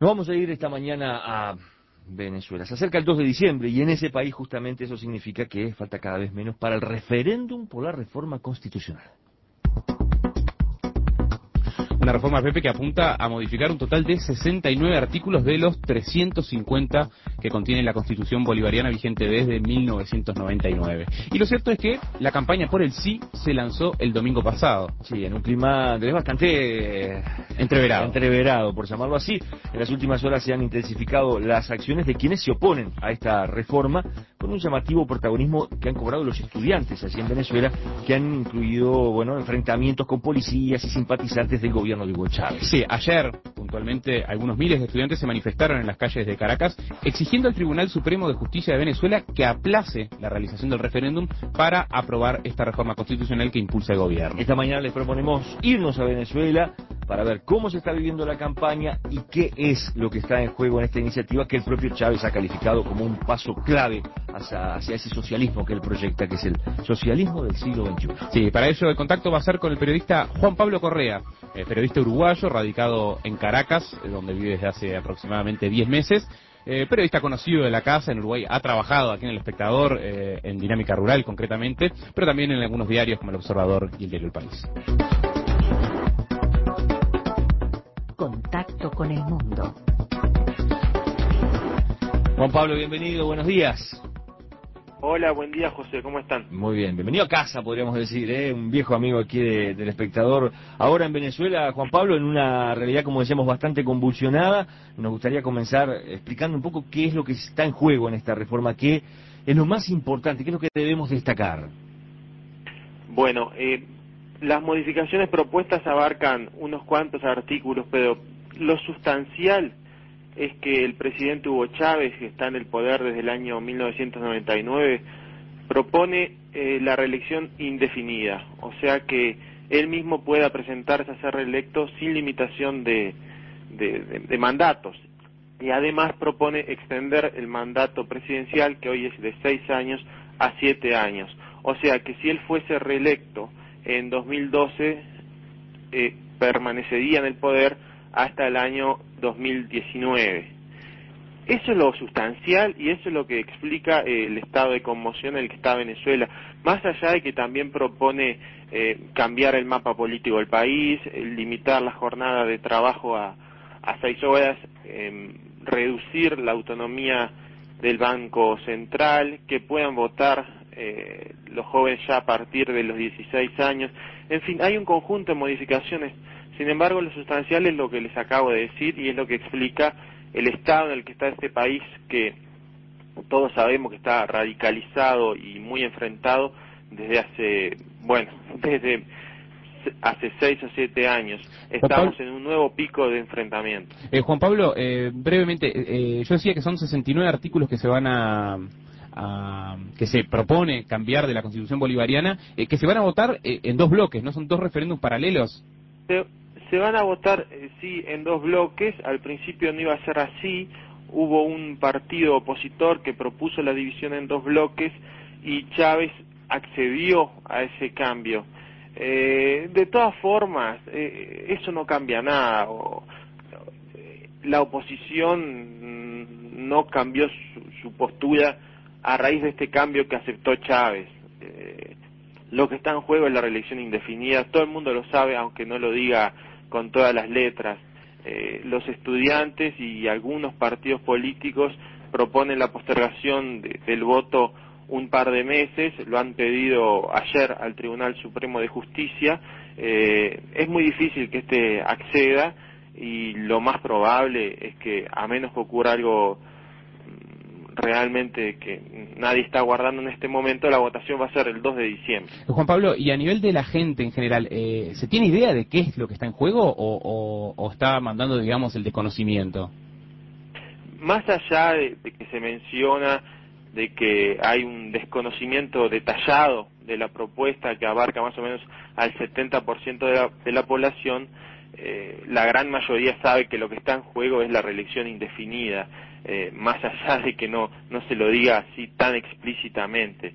Nos vamos a ir esta mañana a Venezuela. Se acerca el 2 de diciembre y en ese país justamente eso significa que falta cada vez menos para el referéndum por la reforma constitucional. Una reforma, Pepe, que apunta a modificar un total de 69 artículos de los 350 que contiene la Constitución bolivariana vigente desde 1999. Y lo cierto es que la campaña por el sí se lanzó el domingo pasado. Sí, en un clima bastante entreverado, por llamarlo así. En las últimas horas se han intensificado las acciones de quienes se oponen a esta reforma, con un llamativo protagonismo que han cobrado los estudiantes allí en Venezuela, que han incluido, enfrentamientos con policías y simpatizantes del gobierno de Hugo Chávez. Sí, ayer, puntualmente, algunos miles de estudiantes se manifestaron en las calles de Caracas exigiendo al Tribunal Supremo de Justicia de Venezuela que aplace la realización del referéndum para aprobar esta reforma constitucional que impulsa el gobierno. Esta mañana les proponemos irnos a Venezuela para ver cómo se está viviendo la campaña y qué es lo que está en juego en esta iniciativa que el propio Chávez ha calificado como un paso clave hacia ese socialismo que él proyecta, que es el socialismo del siglo XXI. Sí, para ello el contacto va a ser con el periodista Juan Pablo Correa, periodista uruguayo radicado en Caracas, donde vive desde hace aproximadamente 10 meses. Periodista conocido de la casa en Uruguay, ha trabajado aquí en El Espectador, en Dinámica Rural concretamente, pero también en algunos diarios como El Observador y el diario El País. Contacto con el mundo. Juan Pablo, bienvenido, buenos días. Hola, buen día, José, ¿cómo están? Muy bien, bienvenido a casa, podríamos decir, un viejo amigo aquí del Espectador. Ahora en Venezuela, Juan Pablo, en una realidad, como decíamos, bastante convulsionada, nos gustaría comenzar explicando un poco qué es lo que está en juego en esta reforma, qué es lo más importante, qué es lo que debemos destacar. Bueno, las modificaciones propuestas abarcan unos cuantos artículos, pero lo sustancial es que el presidente Hugo Chávez, que está en el poder desde el año 1999, propone la reelección indefinida, o sea que él mismo pueda presentarse a ser reelecto sin limitación de mandatos, y además propone extender el mandato presidencial, que hoy es de 6 años, a 7 años, o sea que si él fuese reelecto en 2012, permanecería en el poder hasta el año 2019. Eso es lo sustancial y eso es lo que explica el estado de conmoción en el que está Venezuela, más allá de que también propone cambiar el mapa político del país, limitar la jornada de trabajo a 6 horas, reducir la autonomía del Banco Central, que puedan votar los jóvenes ya a partir de los 16 años, en fin, hay un conjunto de modificaciones. Sin embargo, lo sustancial es lo que les acabo de decir y es lo que explica el estado en el que está este país, que todos sabemos que está radicalizado y muy enfrentado desde hace 6 o 7 años. Estamos en un nuevo pico de enfrentamiento. Juan Pablo, brevemente, yo decía que son 69 artículos que se van que se propone cambiar de la Constitución bolivariana, que se van a votar en 2 bloques, ¿no? Son 2 referéndums paralelos. Se van a votar, sí, en 2 bloques. Al principio no iba a ser así. Hubo un partido opositor que propuso la división en 2 bloques y Chávez accedió a ese cambio. De todas formas, eso no cambia nada. La oposición no cambió su postura a raíz de este cambio que aceptó Chávez. Lo que está en juego es la reelección indefinida. Todo el mundo lo sabe, aunque no lo diga con todas las letras. Los estudiantes y algunos partidos políticos proponen la postergación del voto un par de meses, lo han pedido ayer al Tribunal Supremo de Justicia. Es muy difícil que este acceda y lo más probable es que, a menos que ocurra algo realmente que nadie está aguardando en este momento, la votación va a ser el 2 de diciembre. Juan Pablo, y a nivel de la gente en general, ¿se tiene idea de qué es lo que está en juego o está mandando, digamos, el desconocimiento? Más allá de que se menciona de que hay un desconocimiento detallado de la propuesta que abarca más o menos al 70% de la población, la gran mayoría sabe que lo que está en juego es la reelección indefinida, más allá de que no se lo diga así tan explícitamente.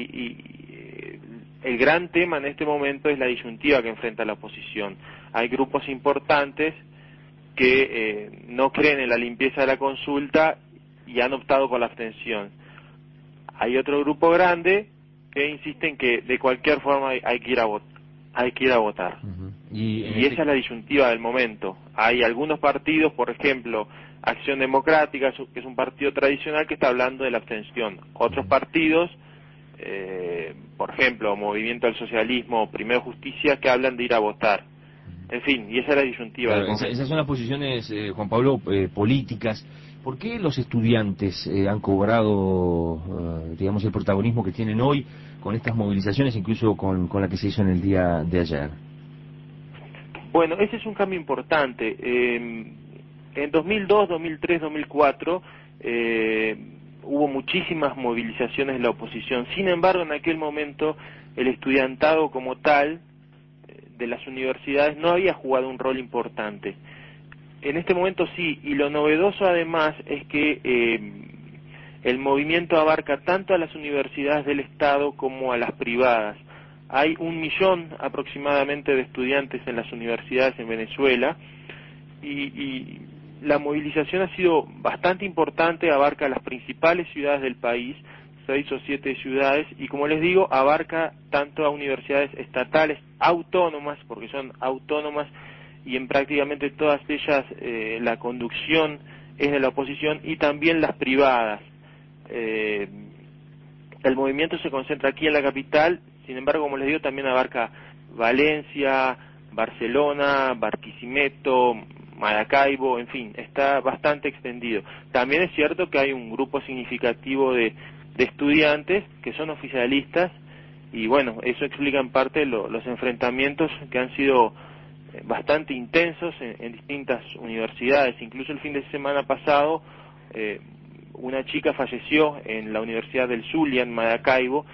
El gran tema en este momento es la disyuntiva que enfrenta la oposición. Hay grupos importantes que no creen en la limpieza de la consulta y han optado por la abstención. Hay otro grupo grande que insiste en que de cualquier forma hay que ir a votar. Uh-huh. Y esa es la disyuntiva del momento. Hay algunos partidos, por ejemplo, Acción Democrática, que es un partido tradicional, que está hablando de la abstención. Otros partidos, por ejemplo, Movimiento al Socialismo, Primero Justicia, que hablan de ir a votar. En fin, y esa es la disyuntiva del momento. Esas son las posiciones, Juan Pablo, políticas. ¿Por qué los estudiantes han cobrado, digamos, el protagonismo que tienen hoy con estas movilizaciones, incluso con la que se hizo en el día de ayer? Bueno, ese es un cambio importante. En 2002, 2003, 2004 hubo muchísimas movilizaciones de la oposición. Sin embargo, en aquel momento el estudiantado como tal de las universidades no había jugado un rol importante. En este momento sí, y lo novedoso además es que el movimiento abarca tanto a las universidades del Estado como a las privadas. Hay 1 millón aproximadamente de estudiantes en las universidades en Venezuela y la movilización ha sido bastante importante, abarca las principales ciudades del país, 6 o 7 ciudades, y como les digo, abarca tanto a universidades estatales, autónomas, porque son autónomas, y en prácticamente todas ellas la conducción es de la oposición, y también las privadas. El movimiento se concentra aquí en la capital, sin embargo, como les digo, también abarca Valencia, Barcelona, Barquisimeto, Maracaibo, en fin, está bastante extendido. También es cierto que hay un grupo significativo de estudiantes que son oficialistas, y bueno, eso explica en parte los enfrentamientos que han sido bastante intensos en distintas universidades. Incluso el fin de semana pasado una chica falleció en la Universidad del Zulia, en Maracaibo.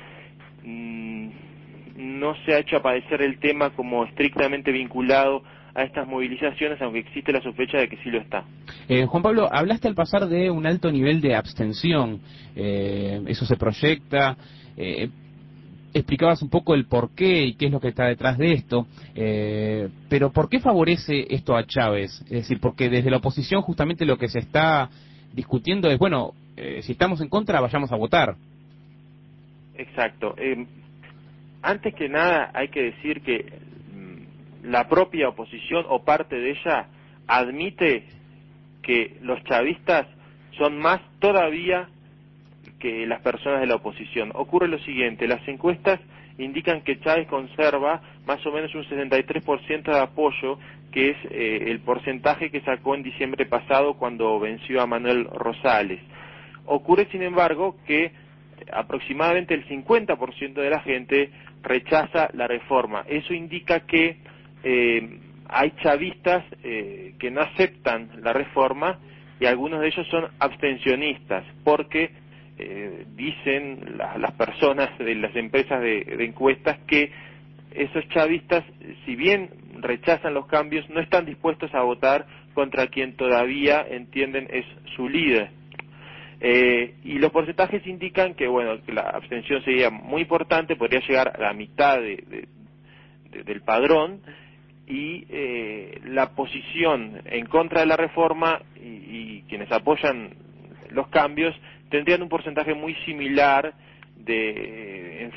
No se ha hecho aparecer el tema como estrictamente vinculado a estas movilizaciones, aunque existe la sospecha de que sí lo está. Juan Pablo, hablaste al pasar de un alto nivel de abstención, eso se proyecta, explicabas un poco el porqué y qué es lo que está detrás de esto, pero ¿por qué favorece esto a Chávez? Es decir, porque desde la oposición justamente lo que se está discutiendo es, bueno, si estamos en contra, vayamos a votar. Exacto. Antes que nada hay que decir que la propia oposición o parte de ella admite que los chavistas son más todavía que las personas de la oposición. Ocurre lo siguiente, las encuestas indican que Chávez conserva más o menos un 63% de apoyo, que es el porcentaje que sacó en diciembre pasado cuando venció a Manuel Rosales. Ocurre, sin embargo, que aproximadamente el 50% de la gente rechaza la reforma. Eso indica que hay chavistas que no aceptan la reforma, y algunos de ellos son abstencionistas, porque dicen las personas de las empresas de encuestas que esos chavistas, si bien rechazan los cambios, no están dispuestos a votar contra quien todavía entienden es su líder. Y los porcentajes indican que, bueno, que la abstención sería muy importante, podría llegar a la mitad del padrón, y la posición en contra de la reforma y quienes apoyan los cambios tendrían un porcentaje muy similar de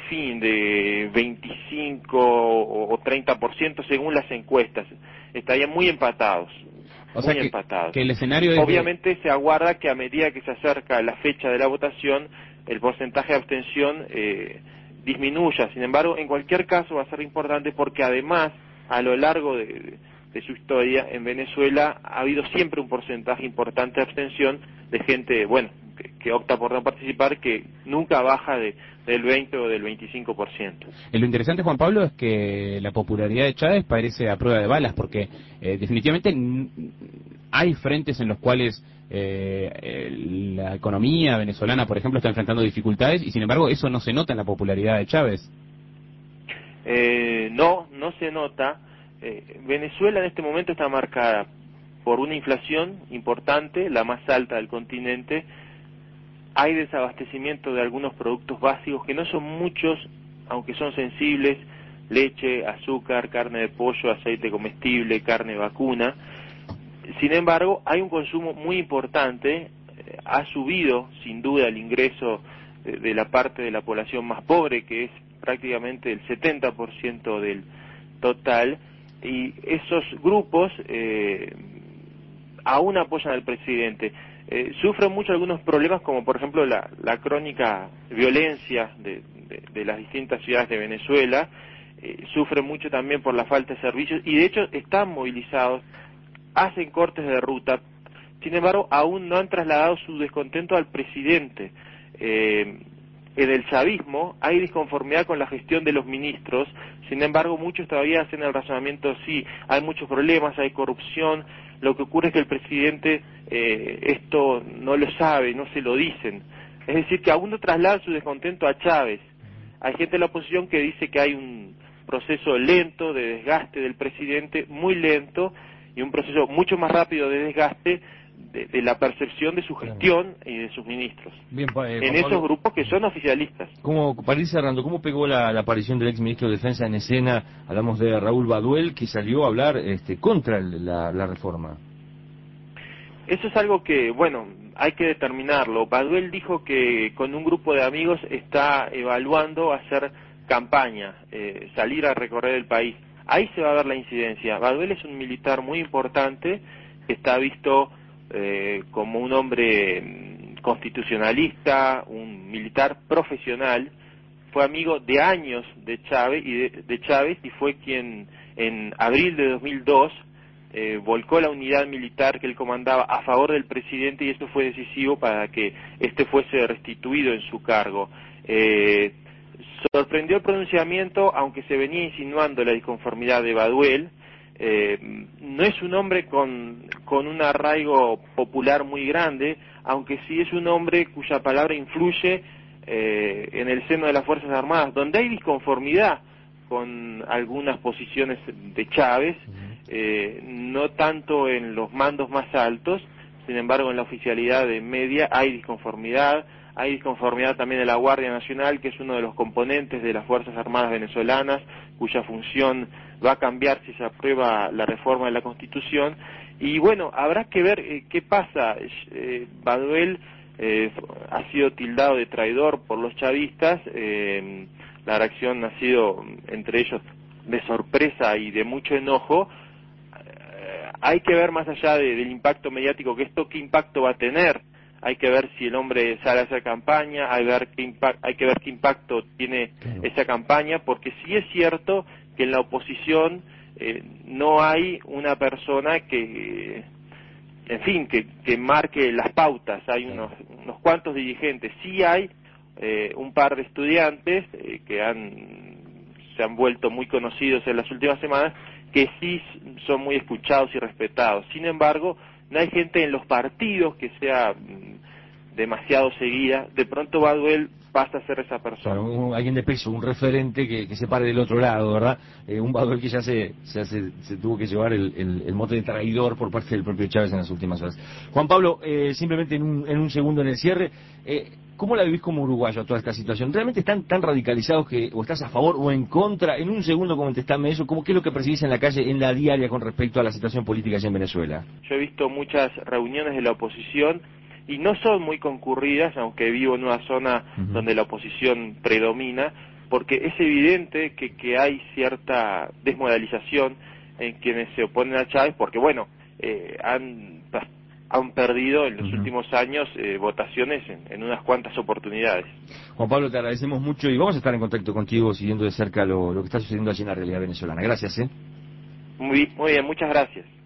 25 o 30% según las encuestas. Estarían muy empatados. O sea, que el escenario es obviamente se aguarda que a medida que se acerca la fecha de la votación, el porcentaje de abstención disminuya. Sin embargo, en cualquier caso va a ser importante, porque además, a lo largo de su historia, en Venezuela ha habido siempre un porcentaje importante de abstención de gente, bueno, que opta por no participar, que nunca baja del 20 o del 25%. Lo interesante, Juan Pablo, es que la popularidad de Chávez parece a prueba de balas, porque definitivamente hay frentes en los cuales la economía venezolana, por ejemplo, está enfrentando dificultades, y sin embargo eso no se nota en la popularidad de Chávez. No se nota. Venezuela en este momento está marcada por una inflación importante, la más alta del continente. Hay desabastecimiento de algunos productos básicos, que no son muchos, aunque son sensibles: leche, azúcar, carne de pollo, aceite comestible, carne vacuna. Sin embargo, hay un consumo muy importante, ha subido sin duda el ingreso de la parte de la población más pobre, que es prácticamente el 70% del total, y esos grupos aún apoyan al presidente. Sufren mucho algunos problemas, como por ejemplo la crónica violencia de las distintas ciudades de Venezuela, sufren mucho también por la falta de servicios, y de hecho están movilizados, hacen cortes de ruta. Sin embargo, aún no han trasladado su descontento al presidente. En el chavismo hay disconformidad con la gestión de los ministros, sin embargo muchos todavía hacen el razonamiento, sí, hay muchos problemas, hay corrupción, lo que ocurre es que el presidente esto no lo sabe, no se lo dicen. Es decir, que aún no trasladan su descontento a Chávez. Hay gente de la oposición que dice que hay un proceso lento de desgaste del presidente, muy lento, y un proceso mucho más rápido de desgaste de la percepción de su gestión y de sus ministros. Bien, en esos grupos que son oficialistas. Para ir cerrando, ¿cómo pegó la aparición del ex ministro de Defensa en escena? Hablamos de Raúl Baduel, que salió a hablar contra la reforma. Eso es algo que, bueno, hay que determinarlo. Baduel dijo que con un grupo de amigos está evaluando hacer campaña, salir a recorrer el país. Ahí se va a ver la incidencia. Baduel es un militar muy importante, que está visto como un hombre constitucionalista, un militar profesional. Fue amigo de años de Chávez y fue quien en abril de 2002 volcó la unidad militar que él comandaba a favor del presidente, y eso fue decisivo para que este fuese restituido en su cargo. Sorprendió el pronunciamiento, aunque se venía insinuando la disconformidad de Baduel. No es un hombre con un arraigo popular muy grande, aunque sí es un hombre cuya palabra influye en el seno de las Fuerzas Armadas, donde hay disconformidad con algunas posiciones de Chávez, no tanto en los mandos más altos, sin embargo en la oficialidad de media hay disconformidad también de la Guardia Nacional, que es uno de los componentes de las Fuerzas Armadas venezolanas, cuya función va a cambiar si se aprueba la reforma de la Constitución, y bueno, habrá que ver qué pasa. Baduel ha sido tildado de traidor por los chavistas, la reacción ha sido, entre ellos, de sorpresa y de mucho enojo. Hay que ver más allá del impacto mediático que esto, qué impacto va a tener. Hay que ver si el hombre sale a hacer campaña, hay que ver qué impacto tiene esa campaña, porque sí es cierto que en la oposición no hay una persona que, en fin, que marque las pautas. Hay unos cuantos dirigentes, sí hay un par de estudiantes que se han vuelto muy conocidos en las últimas semanas, que sí son muy escuchados y respetados. Sin embargo, no hay gente en los partidos que sea demasiado seguida. De pronto Baduel pasa a ser esa persona. Claro, alguien de peso, un referente que se pare del otro lado, ¿verdad? Un Baduel que ya se tuvo que llevar el mote de traidor por parte del propio Chávez en las últimas horas. Juan Pablo, simplemente en un segundo en el cierre, ¿cómo la vivís como uruguayo toda esta situación? ¿Realmente están tan radicalizados que o estás a favor o en contra? En un segundo contestame eso, ¿qué es lo que percibís en la calle, en la diaria, con respecto a la situación política allá en Venezuela? Yo he visto muchas reuniones de la oposición y no son muy concurridas, aunque vivo en una zona donde la oposición predomina, porque es evidente que hay cierta desmoralización en quienes se oponen a Chávez, porque bueno, han perdido en los últimos años votaciones en unas cuantas oportunidades. Juan Pablo, te agradecemos mucho y vamos a estar en contacto contigo siguiendo de cerca lo que está sucediendo allí en la realidad venezolana. Gracias. Muy bien, muchas gracias.